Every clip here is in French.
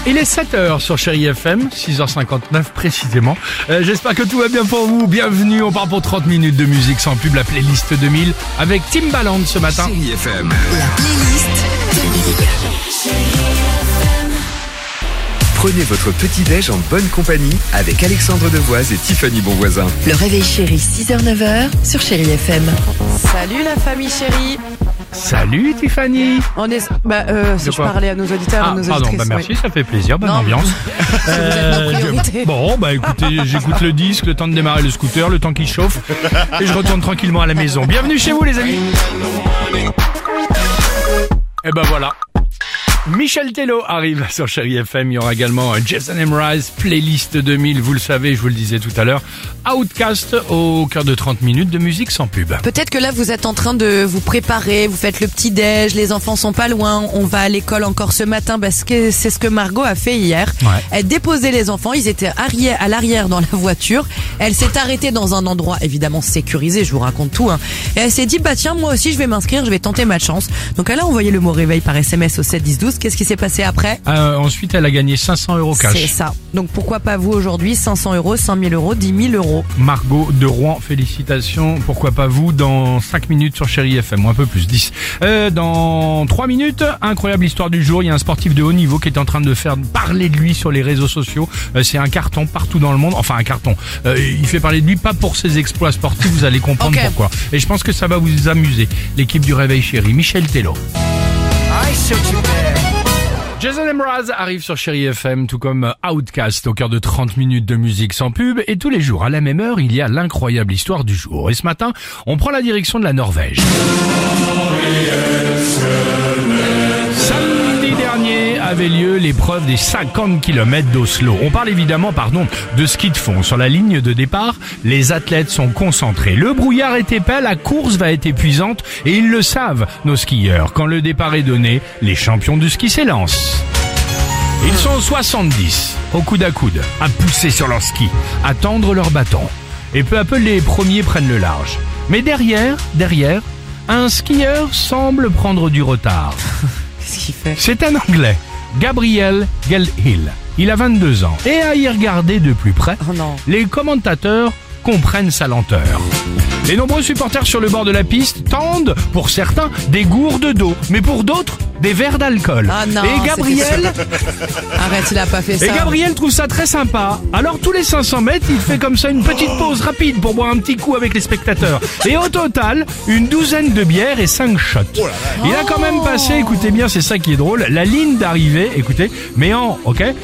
Il est 7h sur Chérie FM, 6h59 précisément. J'espère que tout va bien pour vous. Bienvenue, on part pour 30 minutes de musique sans pub, la playlist 2000 avec Timbaland ce matin. Chérie FM. La playlist 2000. Prenez votre petit-déj en bonne compagnie avec Alexandre Devoise et Tiffany Bonvoisin. Le réveil chéri, 6h-9h sur Chérie FM. Salut la famille chérie. Salut Tiffany. On est, si je parlais à nos auditeurs, à nos pardon, auditrices. merci, oui. ça fait plaisir, bonne Non, ambiance. vous êtes ma priorité. Bon, écoutez, j'écoute le disque, le temps de démarrer le scooter, le temps qu'il chauffe, et je retourne tranquillement à la maison. Bienvenue chez vous les amis. Et ben voilà. Michel Tello arrive sur Chérie FM. Il y aura également Jason Mraz, playlist 2000. Vous le savez, je vous le disais tout à l'heure. Outcast au cœur de 30 minutes de musique sans pub. Peut-être que là vous êtes en train de vous préparer, vous faites le petit-déj, les enfants sont pas loin, on va à l'école encore ce matin parce que c'est ce que Margot a fait hier. Ouais. Elle déposait les enfants, ils étaient à l'arrière dans la voiture. Elle s'est arrêtée dans un endroit évidemment sécurisé, je vous raconte tout. Et elle s'est dit, tiens, moi aussi je vais m'inscrire, je vais tenter ma chance. Donc elle a envoyé le mot réveil par SMS au 7 10 12. Qu'est-ce qui s'est passé après? Ensuite, elle a gagné 500 € cash. C'est ça. Donc pourquoi pas vous aujourd'hui? 500 €, 5 000 €, 10 000 €. Margot de Rouen, félicitations. Pourquoi pas vous dans 5 minutes sur Chérie FM, ou un peu plus, 10. Dans 3 minutes, incroyable histoire du jour. Il y a un sportif de haut niveau qui est en train de faire parler de lui sur les réseaux sociaux. C'est un carton partout dans le monde. Enfin, un carton. Il fait parler de lui pas pour ses exploits sportifs, vous allez comprendre pourquoi. Et je pense que ça va vous amuser. L'équipe du Réveil Chéri, Michel Tello. Jason Mraz arrive sur Chérie FM, tout comme Outcast, au cœur de 30 minutes de musique sans pub. Et tous les jours, à la même heure, il y a l'incroyable histoire du jour. Et ce matin, on prend la direction de la Norvège. Samedi dernier avait lieu l'épreuve des 50 km d'Oslo. On parle évidemment, de ski de fond. Sur la ligne de départ, les athlètes sont concentrés. Le brouillard est épais, la course va être épuisante et ils le savent, nos skieurs. Quand le départ est donné, les champions du ski s'élancent. Ils sont 70, au coude à coude, à pousser sur leur ski, à tendre leur bâton. Et peu à peu, les premiers prennent le large. Mais derrière, un skieur semble prendre du retard. Qu'est-ce qu'il fait? C'est un Anglais, Gabriel Geldhill. Il a 22 ans. Et à y regarder de plus près, les commentateurs comprennent sa lenteur. Les nombreux supporters sur le bord de la piste tendent, pour certains, des gourdes d'eau, mais pour d'autres, des verres d'alcool. Ah non, et Gabriel... Arrête, il a pas fait ça. Et Gabriel trouve ça très sympa. Alors tous les 500 mètres, il fait comme ça une petite pause rapide pour boire un petit coup avec les spectateurs. Et au total, une douzaine de bières et 5 shots. Il a quand même passé, écoutez bien, c'est ça qui est drôle, la ligne d'arrivée, écoutez, mais en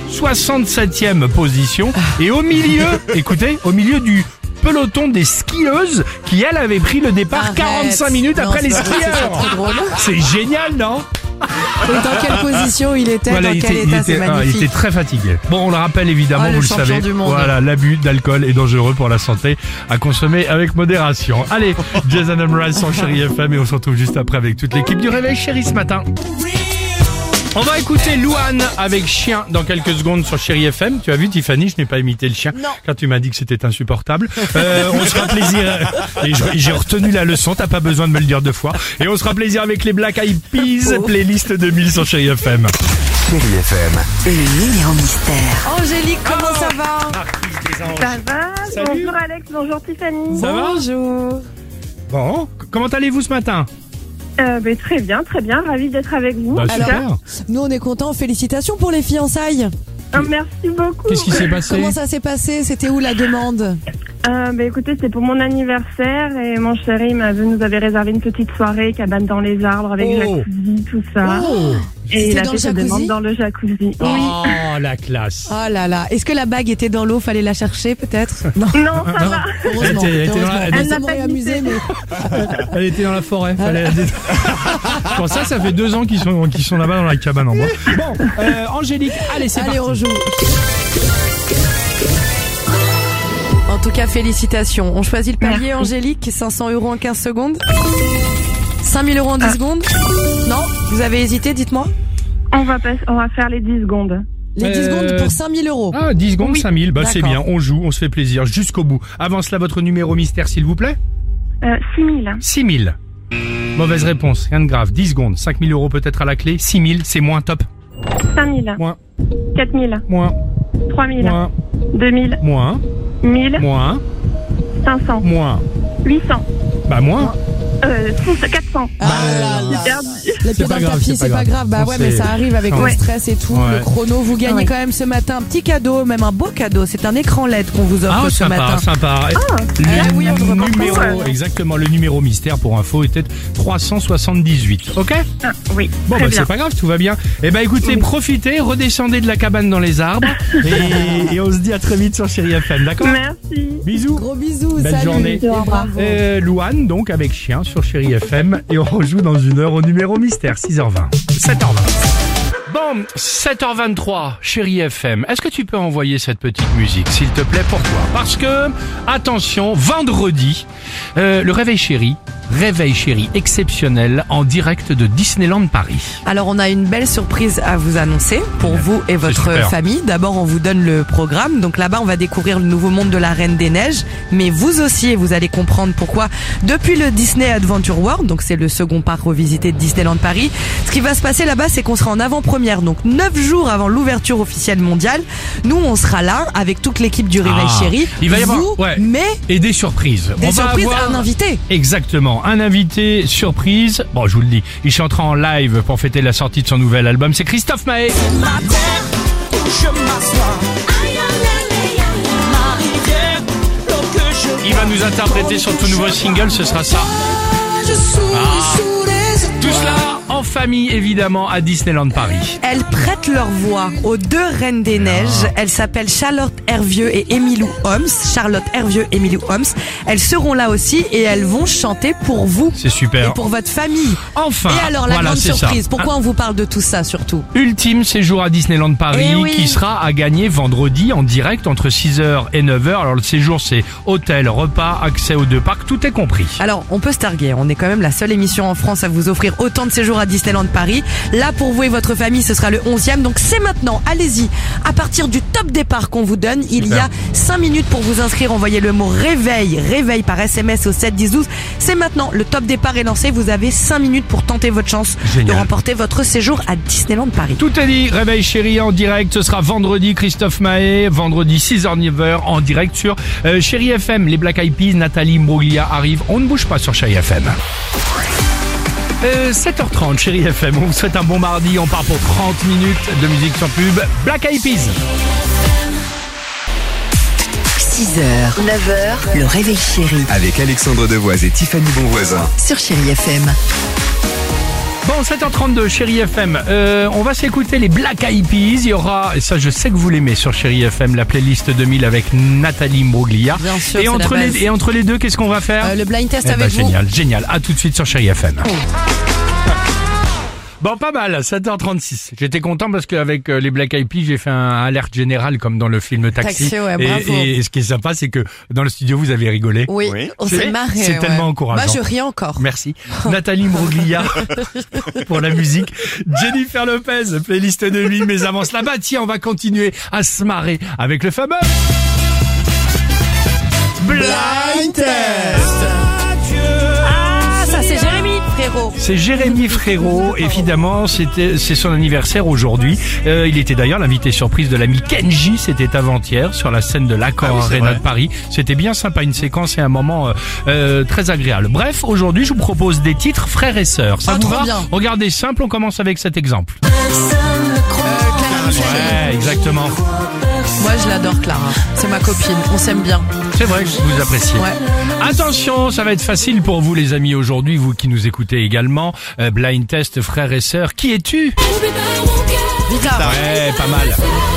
67e position. Et au milieu, au milieu du peloton des skieuses qui, elle, avait pris le départ 45 minutes après les skieurs. C'est génial, non? Et dans quelle position il était? Dans quel état? C'est magnifique. Il était très fatigué. Bon, on le rappelle évidemment, vous le savez. Voilà, l'abus d'alcool est dangereux pour la santé, à consommer avec modération. Allez, Jason Mraz sur Chérie FM et on se retrouve juste après avec toute l'équipe du Réveil Chéri ce matin. On va écouter Louane avec Chien dans quelques secondes sur Chérie FM. Tu as vu Tiffany, je n'ai pas imité le chien. Non. Quand tu m'as dit que c'était insupportable. On se fera plaisir. Et j'ai retenu la leçon, t'as pas besoin de me le dire 2 fois. Et on se fera plaisir avec les Black Eyed Peas, playlist 2000 sur Chérie FM. Chérie FM. Le numéro mystère. Angélique, comment ça va? Ça va. Salut. Bonjour Alex, bonjour Tiffany. Ça va? Bonjour. Bon, comment allez-vous ce matin? Très bien, ravie d'être avec vous. Bah, super. Nous on est contents, félicitations pour les fiançailles. Merci beaucoup. Qu'est-ce qui s'est passé? Comment ça s'est passé? C'était où la demande? Écoutez, c'est pour mon anniversaire et mon chéri nous avait réservé une petite soirée, cabane dans les arbres avec jacuzzi, tout ça. Et il a fait sa demande dans le jacuzzi. Oh, Oui. la classe. Oh là là. Est-ce que la bague était dans l'eau? Fallait la chercher peut-être? Non, Non, ça va. Heureusement. Elle n'a pas amusé, mais... Elle était dans la forêt. Pour ça fait 2 ans qu'ils sont là-bas dans la cabane en bois. Bon, Angélique, allez, c'est parti. on joue. En tout cas, félicitations. On choisit le palier, Angélique. 500 € en 15 secondes. 5 000 € en 10 secondes. Non? Vous avez hésité, dites-moi. On va faire les 10 secondes. Les 10 secondes pour 5 000 €. Ah, 10 secondes, Oui. 5 000. Bah, c'est D'accord. bien. On joue, on se fait plaisir jusqu'au bout. Avant cela, votre numéro mystère, s'il vous plaît. 6 000. 6 000. Mauvaise réponse, rien de grave. 10 secondes, 5 000 € peut-être à la clé. 6 000, c'est moins top. 5 000. Moins. 4000. Moins. 3000. Moins. 2000. Moins. 1000. Moins. 500. Moins. 800. Bah moins. 400. J'ai perdu. Le pire pas d'un grave, tapis, c'est pas grave. Bah On ouais, sait. mais ça arrive avec le Ouais. stress et tout, Ouais. le chrono. Vous gagnez quand même ce matin un petit cadeau, même un beau cadeau. C'est un écran LED qu'on vous offre Ah, ce sympa, matin. sympa. oui, on ne remarque pas numéro, ça. exactement, le numéro mystère pour info était 378. Ok? Ah, oui. Bon, très bah, bien. c'est pas grave, tout va bien. Eh ben, écoutez, profitez, redescendez de la cabane dans les arbres. et on se dit à très vite sur Chérie FM, d'accord? Merci. Bisous. Gros bisous, Belle salut. journée. Et bravo. Louane, donc, avec chien sur Chérie FM. Et on rejoue dans une heure au numéro mystère, 6h20. 7h20. Bon, 7h23, Chérie FM. Est-ce que tu peux envoyer cette petite musique, s'il te plaît? Pourquoi? Parce que, attention, vendredi, le réveil chéri exceptionnel en direct de Disneyland Paris. Alors on a une belle surprise à vous annoncer pour vous et votre super. famille. D'abord on vous donne le programme. Donc là-bas on va découvrir le nouveau monde de la Reine des Neiges. Mais vous aussi, et vous allez comprendre pourquoi, depuis le Disney Adventure World, donc c'est le second parc revisité de Disneyland Paris, ce qui va se passer là-bas c'est qu'on sera en avant-première. Donc 9 jours avant l'ouverture officielle mondiale, nous on sera là avec toute l'équipe du Réveil Chéri. Il va y avoir, Vous, ouais. mais Et des surprises. des On va surprises avoir- à un invité. Exactement, un invité surprise. Bon, je vous le dis, il chantera en live pour fêter la sortie de son nouvel album. C'est Christophe Maé. Il va nous interpréter son tout nouveau single, ce sera ça. Tout cela en famille, évidemment, à Disneyland Paris. Elles prêtent leur voix aux deux reines des neiges. Elles s'appellent Charlotte Hervieux et Emilou Holmes. Charlotte Hervieux et Emilou Holmes. Elles seront là aussi et elles vont chanter pour vous. C'est super. Et pour votre famille. Enfin, Et alors la voilà, grande c'est surprise, ça. pourquoi on vous parle de tout ça surtout? Ultime séjour à Disneyland Paris Eh oui. qui sera à gagner vendredi en direct entre 6h et 9h. Alors le séjour c'est hôtel, repas, accès aux deux parcs, tout est compris. Alors, on peut se targuer, on est quand même la seule émission en France à vous offrir autant de séjours à Disneyland Paris. Là, pour vous et votre famille, ce sera le 11e, donc c'est maintenant, allez-y. À partir du top départ qu'on vous donne, il y a 5 minutes pour vous inscrire, envoyez le mot réveil par SMS au 7 10 12. C'est maintenant, le top départ est lancé, vous avez 5 minutes pour tenter votre chance Génial. de remporter votre séjour à Disneyland Paris. Tout est dit, Réveil Chéri en direct, ce sera vendredi, Christophe Maé, vendredi 6h-9h en direct sur Chéri FM. Les Black Eyed Peas, Nathalie Imbruglia arrivent, on ne bouge pas sur Chéri FM. 7h30, Chéri FM, on vous souhaite un bon mardi, on part pour 30 minutes de musique sans pub. Black Eyed Peas. 6h, 9h, le réveil chéri Avec Alexandre Devoise et Tiffany Bonvoisin. sur Chérie FM. Bon, 7h32, Chéri FM, on va s'écouter les Black Eyed Peas. Il y aura, et ça je sais que vous l'aimez sur Chéri FM, la playlist 2000 avec Nathalie Imbruglia. Bien sûr, et, c'est entre la base. et entre les deux, qu'est-ce qu'on va faire Le blind test Eh ben, avec vous. génial, génial. À tout de suite sur Chéri FM. Bon, pas mal, 7h36. J'étais content parce qu'avec les Black Eyed Peas, j'ai fait un alerte général comme dans le film Taxi. Taxi, ouais, bravo. Et ce qui est sympa, c'est que dans le studio, vous avez rigolé. Oui, on C'est- s'est marré. c'est ouais. tellement encourageant. Moi, je ris encore. Merci. Nathalie Imbruglia pour la musique. Jennifer Lopez, playlist de lui, mais avant cela, bah tiens, on va continuer à se marrer avec le fameux Blind Test. Ah, ça c'est Jérémy, frérot. C'est Jérémy Frérot, évidemment, c'est son anniversaire aujourd'hui. Il était d'ailleurs l'invité surprise de l'ami Kenji, c'était avant-hier sur la scène de l'Accor Arena de Paris. C'était bien sympa, une séquence et un moment très agréable. Bref, aujourd'hui, je vous propose des titres frères et sœurs. Ça Ah, vous trop va? bien. Regardez, simple, on commence avec cet exemple. Clara Luciani. Ouais, exactement. Moi, je l'adore, Clara. C'est ma copine. On s'aime bien. C'est vrai que vous appréciez. Ouais. Attention, ça va être facile pour vous les amis aujourd'hui, vous qui nous écoutez également. Blind test, frères et sœurs. Qui es-tu? Vita. Ouais, pas mal.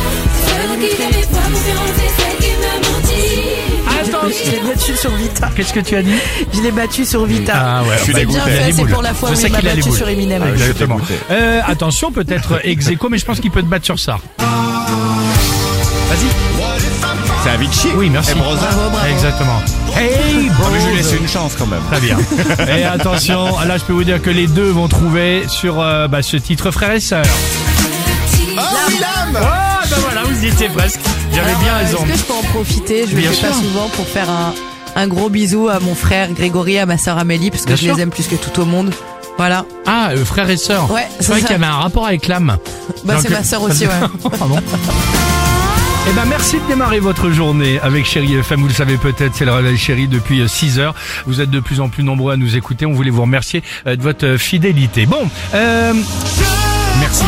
Je l'ai battu sur Vita. Qu'est-ce que tu as dit? Je l'ai battu sur Vita. Ah ouais, C'est bien il a fait, les c'est boules. pour la fois Je où sais il m'a qu'il a les battu boules. sur Eminem. Exactement. Attention, peut-être ex-aequo, mais je pense qu'il peut te battre sur ça. Vas-y. C'est Avicii. Oui, merci. Et Brosa. Bravo. Exactement. Hey, Ah, mais je lui Bros. laisse une chance quand même. Très bien. Et attention, là je peux vous dire que les deux vont trouver sur ce titre frères et sœurs. Ah, Willam. Oh, ben voilà, vous y étiez presque. J'avais Alors, bien raison. Est-ce que je peux en profiter? Je le Bien fais pas sûr. souvent pour faire un gros bisou à mon frère Grégory, à ma sœur Amélie, parce que Bien je sûr. les aime plus que tout au monde. Voilà. Ah, frère et sœur. Ouais, c'est vrai qu'il y avait un rapport avec l'âme. Bah, c'est ma sœur aussi, ouais. Pardon. Eh ben merci de démarrer votre journée avec Chérie FM. Vous le savez peut-être, c'est le réveil Chérie depuis 6 heures. Vous êtes de plus en plus nombreux à nous écouter. On voulait vous remercier de votre fidélité. Bon, merci.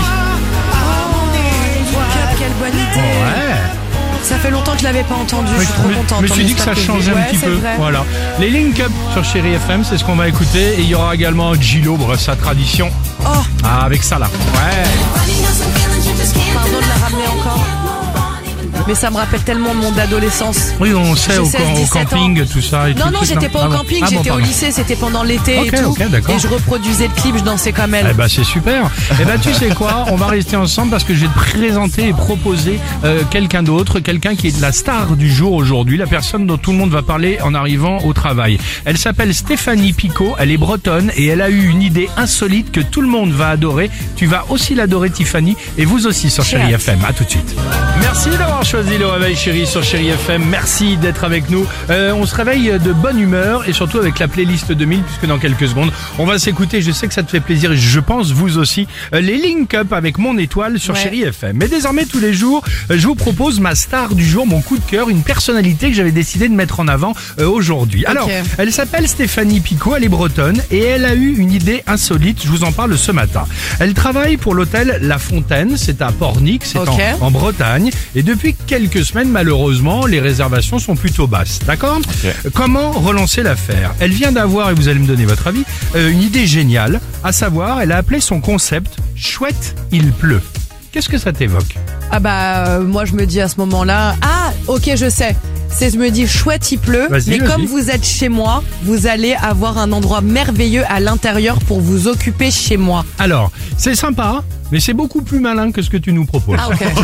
Quelle bonne idée. Ouais. Ça fait longtemps que je l'avais pas entendu. Je suis trop contente. Je me suis dit que ça changeait un petit peu. Vrai. Voilà. Les Link Up sur Chérie FM, c'est ce qu'on va écouter. Et il y aura également Gilo, sa tradition. Oh. Ah, avec ça là. Ouais. Pardon de la ramener encore. Mais ça me rappelle tellement mon adolescence. Oui, on sait au camping, ans. Tout ça. Et non, j'étais pas au camping, j'étais au lycée, c'était pendant l'été et tout. Okay, d'accord. Et je reproduisais le clip, je dansais comme elle. Eh ben c'est super. Eh ben tu sais quoi, on va rester ensemble parce que je vais te présenter et proposer quelqu'un d'autre, quelqu'un qui est la star du jour aujourd'hui, la personne dont tout le monde va parler en arrivant au travail. Elle s'appelle Stéphanie Picot, elle est bretonne et elle a eu une idée insolite que tout le monde va adorer. Tu vas aussi l'adorer Tiffany et vous aussi sur Chérie FM. À tout de suite. Merci d'avoir choisi le réveil Chérie sur Chérie FM. Merci d'être avec nous. On se réveille de bonne humeur et surtout avec la playlist 2000 puisque dans quelques secondes, on va s'écouter. Je sais que ça te fait plaisir et je pense vous aussi. Les Link Up avec mon étoile sur Chérie FM. Mais désormais tous les jours, je vous propose ma star du jour, mon coup de cœur, une personnalité que j'avais décidé de mettre en avant aujourd'hui. Alors, elle s'appelle Stéphanie Picot, elle est bretonne et elle a eu une idée insolite. Je vous en parle ce matin. Elle travaille pour l'hôtel La Fontaine, c'est à Pornic, c'est en Bretagne. Et depuis quelques semaines, malheureusement, les réservations sont plutôt basses. D'accord ? Comment relancer l'affaire ? Elle vient d'avoir, et vous allez me donner votre avis, une idée géniale, à savoir, elle a appelé son concept « Chouette, il pleut ». Qu'est-ce que ça t'évoque ? Ah bah, moi je me dis à ce moment-là, ok, je sais. Je me dis, chouette, il pleut, mais comme vous êtes chez moi, vous allez avoir un endroit merveilleux à l'intérieur pour vous occuper chez moi. Alors, c'est sympa, mais c'est beaucoup plus malin que ce que tu nous proposes. Ah, ok.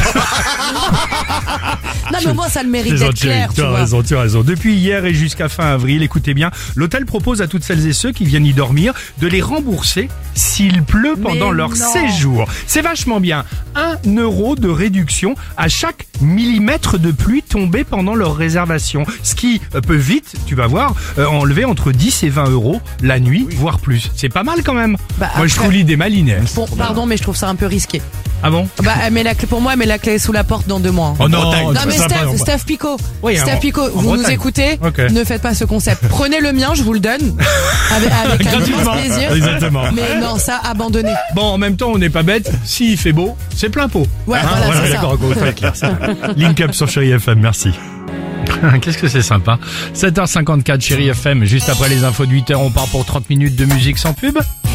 Non, mais moi, ça le mérite d'être clair, tu as raison. Depuis hier et jusqu'à fin avril, écoutez bien, l'hôtel propose à toutes celles et ceux qui viennent y dormir de les rembourser s'il pleut pendant leur séjour. C'est vachement bien. 1 euro de réduction à chaque millimètre de pluie tombé pendant leur réservation. Ce qui peut vite, tu vas voir, enlever entre 10 et 20 euros la nuit, voire plus. C'est pas mal quand même. Moi, je trouve l'idée maline. Bon, pardon, mais je trouve ça un peu risqué. Ah bon? Bah, elle met la clé pour moi, elle met la clé sous la porte dans 2 mois. Oh non, mais Steph Picot, vous nous écoutez, ne faites pas ce concept. Prenez le mien, je vous le donne. Avec un immense plaisir. Exactement. Mais non, ça, abandonnez. Bon, en même temps, on n'est pas bête. S'il fait beau, c'est plein pot. Ouais, voilà, c'est d'accord, très clair. Link Up sur Chérie FM, merci. Qu'est-ce que c'est sympa. 7h54, Chérie FM. Juste après les infos de 8h, on part pour 30 minutes de musique sans pub.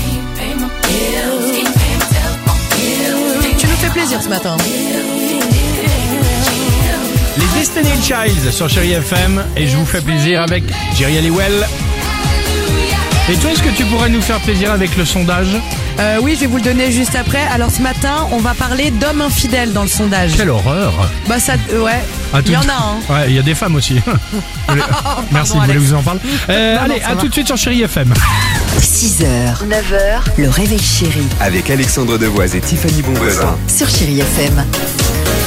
Tu nous fais plaisir ce matin. Les Destiny Childs sur Chérie FM. Et je vous fais plaisir avec Jerry Halliwell. Et toi, est-ce que tu pourrais nous faire plaisir avec le sondage ? Oui, je vais vous le donner juste après. Alors ce matin, on va parler d'hommes infidèles dans le sondage. Quelle horreur. Bah ça, ouais, il y en a un. Ouais, il y a des femmes aussi. Merci, vous voulez que je vous en parle allez, à tout de suite sur Chérie FM. 6h, 9h, le réveil Chérie. Avec Alexandre Devoise et Tiffany Bonvoisin. Sur Chérie FM.